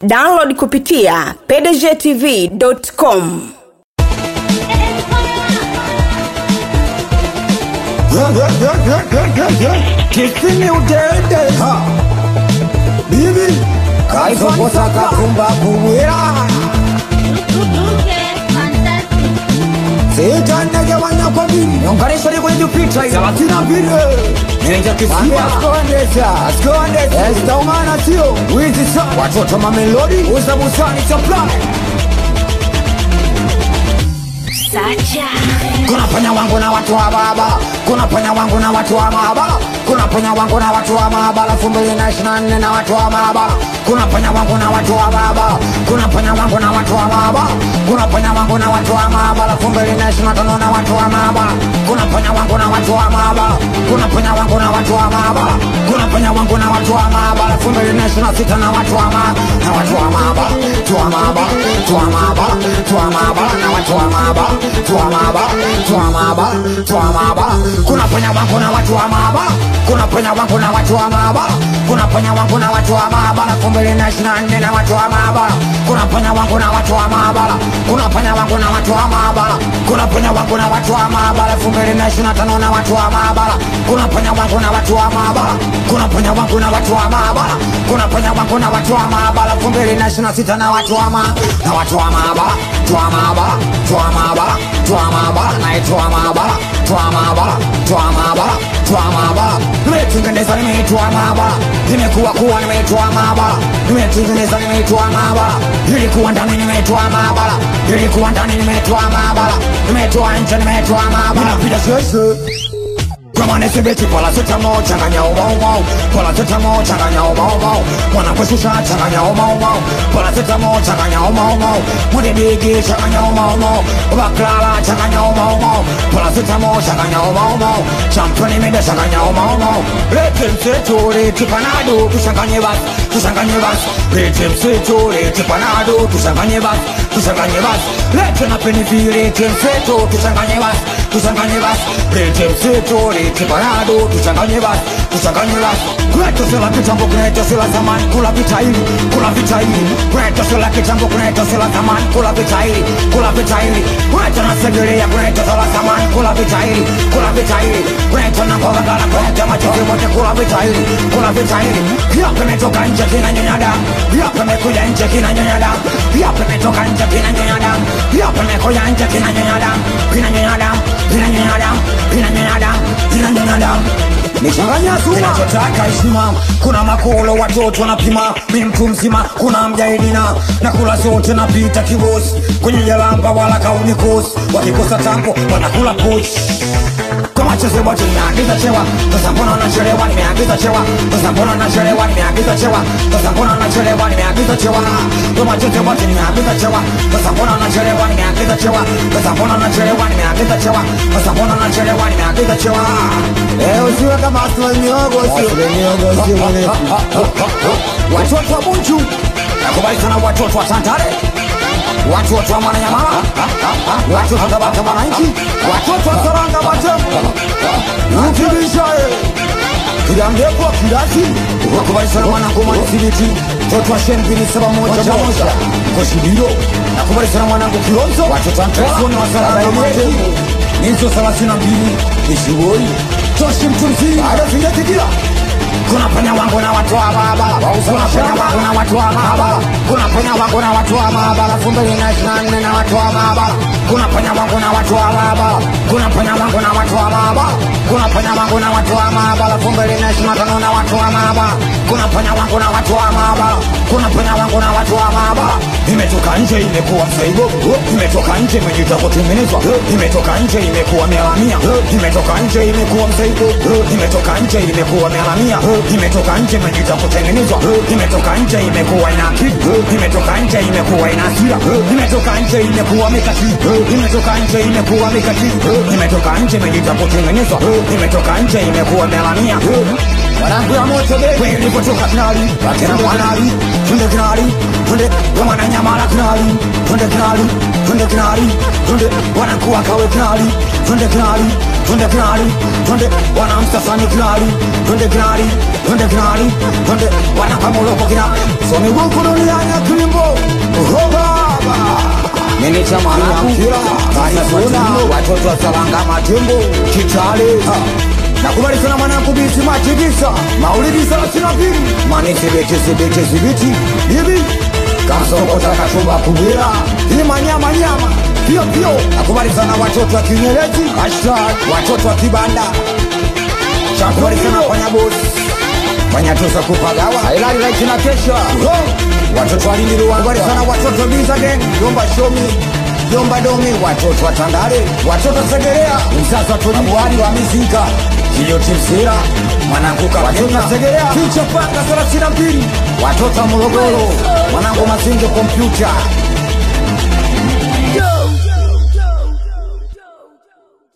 Download kupitia pdgtv.com. Kissing you dead, baby. Kaizo kosa kakumba kuwira. Sita nege wanya kwa bini. Nongarisha ni kwenye pita hiyo. Sabatina bini. Ninja kisiwa. Askondesa. Esta umana sio. Wizi sa. Watoto mamelodi. Uza busani supply. Sacha. Kuna panya wangu na watu wa baba. Kuna panya wangu na watu wa maabara. Kuna panya wangu na watu wa maabara 2024 na watu wa maabara. Kuna panya wangu na watu wa baba. Kuna panya wangu na watu wa maabara. Kuna panya wangu na watu wa maabara 2025 na watu wa maabara. Kuna panya wangu na watu wa maabara. Kuna panya wangu na watu wa maabara. Kuna panya wangu na watu wa maabara 2026 na watu wa maabara. Na watu wa maabara. Tuwa maabara. Tuwa maabara. Tuwa maabara na watu wa maabara. Tuwa maabara. Tuwa maabara. Tuwa maabara. Kuna panya wangu na watu wa maabara. Kuna panya wangu na watu wa maabara. Kuna panya wangu na watu wa maabara 2024 na watu wa maabara. Kuna panya wangu na watu wa maabara. Kuna panya wangu na watu wa maabara. Kuna panya wangu na watu wa maabara 2025 na watu wa maabara. Kuna panya wangu na watu wa maabara. Kuna panya wangu na watu wa maabara. Kuna panya wangu na watu wa maabara 2026 na watu wa maabara. Na watu wa maabara. Tuwa maabara. Tuwa maabara. Tuwa maabara. Na tuwa maabara. Tuwa maabara. Tuwa maabara. Tuwa maabara. Nimetengeneza nimeitwa maabara. Nimekuwa nimeitwa maabara. Nimetengeneza nimeitwa maabara. Nilikuwa ndani nimeitwa maabara. Nilikuwa ndani nimeitwa maabara. Nimeitwa nje nimeitwa maabara. Ninapita sese. Kama nesebeti pala seta mo changanya umau. Pala seta mo changanya umau. Mwana kwesusha changanya umau. Pala seta mo changanya umau. Mwede bigi changanya umau. Baklala changanya umau. Pala seta mo changanya umau. Champoni mede changanya umau. Lete mseto lete panado tuchanganye basi. Tuchanganye basi. Lete mseto lete panado tuchanganye basi. Tuchanganye basi. Lete na penifili lete mseto tuchanganye basi. Tuchanganye basi. Lete mseto lete panado tuchanganye basi. Tuchanganye basi. Kuleto sila kitambo kuleto sila zamani. Kula vita hili. Kula vita hili. Kuleto sila kitambo kuleto sila zamani. Kula vita hili. Kula vita hili. Kuleto na segerea kuleto sila zamani. Kula vita hili. Kula vita hili. Kuleto na kovagala kuleto machozi mote. Kula vita hili. Kula vita hili. Yape metoka nje kina nyonya damu. Yape mekuja nje kina nyonya damu. Yape metoka nje kina nyonya damu. Yape mekuja nje kina nyonya damu. Kina nyonya damu. Kina nyonya damu. Kina nyonya damu. Kina nyonya damu. Nichanganya suma ninachotaka heshima. Kuna makolo watoto wanapima. Mi mtu mzima kuna mjaidina. Na kula zote napita kibosi. Kwenye jalamba wala kaunikosi. Wakikosa tampo wanakula pochi. Kama chese wote nimeagiza chewa. Sasa mbona nachelewa nimeagiza chewa. Sasa mbona nachelewa nimeagiza chewa. Sasa mbona nachelewa nimeagiza chewa. Kama chese wote nimeagiza chewa. Sasa mbona nachelewa nimeagiza chewa. Sasa mbona nachelewa nimeagiza chewa. Sasa mbona nachelewa nimeagiza chewa. Usiwe kama asile miogo sio. Sio mwenye. Watoto wa Bunju. Nakubali sana watoto wa Tantale. Watoto wa Mwananyamala. Watoto wa Tabata Mwananchi. Watoto wa Saranga Matemu. Ukibisha kila mdepo kilati. Nakubali sana mwanangu Mwanisibiti. Watoto wa Shenvini 711. Koshibiro. Nakubali sana mwanangu Kilonzo. Watoto wa Mtesoni wa Saranga Matemu. Nizo 32. Nishiboi. Toshi mtunzi. Ada fingeti kila. Kuna panya wangu na watu wa baba. Kuna panya wangu na watu wa baba. Kuna panya wangu na watu wa baba 2024 na watu wa baba. Kuna panya wangu na watu wa baba. Kuna panya wangu na watu wa baba. Kuna panya wangu na watu wa baba 2025 na watu wa baba. Kuna panya wangu na watu wa baba. Kuna panya wangu na watu wa baba. Imetoka nje imekuwa msaibo. Imetoka nje imejita kutengenezwa. Imetoka nje imekuwa melamia. Imetoka nje imekuwa msaibo. Imetoka nje imekuwa melamia. Imetoka nje imejita kutengenezwa. Imetoka nje imekuwa ina akili. Imetoka nje imekuwa ina hasira. Imetoka nje imekuwa mikati. Imetoka nje imekuwa mikati. Imetoka nje imejita kutengenezwa. Imetoka nje imekuwa melamia. Wanangu ya moto bebe. Wewe ulipotoka kinali. Wakena mwanali. Tunde kinali. Tunde wa Mwananyamala kinali. Tunde kinali. Tunde kinali. Tunde wanakuwa kawe kinali. Tunde kinali. Tunde kinali. Tunde wanamsasani kinali. Tunde kinali. Tunde kinali. Tunde wanapamuloko kinali. So miguku duniani cha Marampira, Arizona, watoto wa Salanga Matembo, Kitale. Nakubali sana mwanangu Biti Matikisa, Maulidi 32, Manisi Biti, Bibi, Kasokota Kachumba Kubira, Hima Nyama, Pio. Nakubali sana watoto wa Kinyelezi, Hashtag, watoto wa Kibanda. Nakubali sana Panya Boss, Panya Tosa Kupagawa, Hailali Raiti na Kesha, watoto wa Lindi Ruwa. Nakubali sana watoto wa Biza Gang, Yomba Shomi, Yomba Domi, watoto wa Tandale, watoto wa Segerea, msasa watoto Buhari wa Mizika, Kilio Timsira, mwanangu watoto wa Segerea, Ficha Panga 32, watoto wa Morogoro, mwanangu Mazinge Kompyuta.